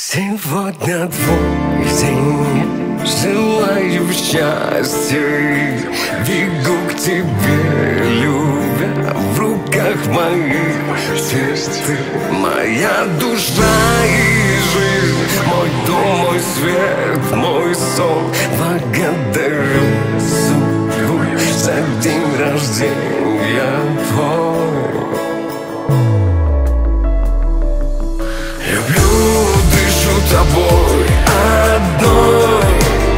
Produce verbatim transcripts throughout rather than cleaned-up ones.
Сегодня твой день, желаю счастья, бегу к тебе, любя, в руках моих сердце, моя душа и жизнь, мой дом, мой свет, мой сон. Благодарю судьбу за день рождения твой. Люблю, дышу тобой одной,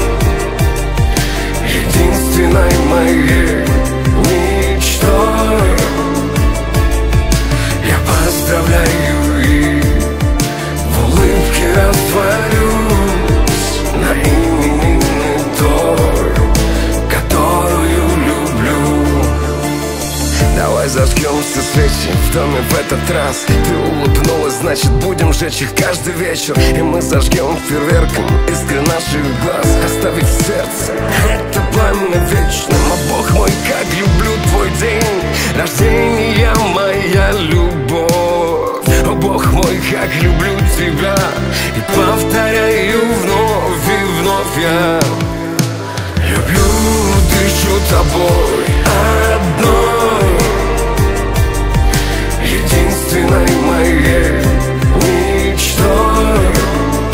единственной моей мечтой. Я поздравляю и в улыбке растворюсь на именины той, которую люблю. Давай зажгем все свечи в доме в этот раз. Ты улыбнулась, значит будем жечь их каждый вечер. И мы зажгем фейерверком искры наших глаз, оставив в сердце это пламя вечным. О Бог мой, как люблю твой день рождения, моя любовь. О Бог мой, как люблю тебя, и повторяю вновь и вновь я. Люблю, дышу тобой одной, единственной моей мечтой.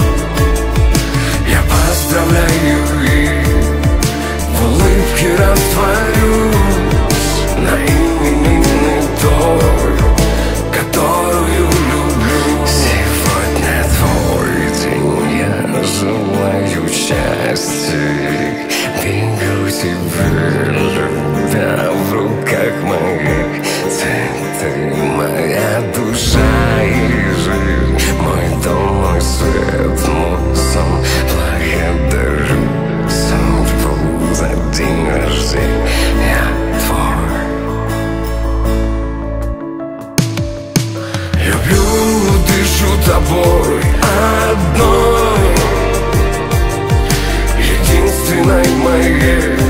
Я поздравляю и в улыбке растворюсь на именины той, которую люблю. Сегодня твой день, я желаю счастья, бегу тебе, любя, в руках моих цветы, моя душа и жизнь, мой дом, мой свет, мой сон. Благодарю судьбу за день рождения твой. Люблю, дышу тобой одной, единственной моей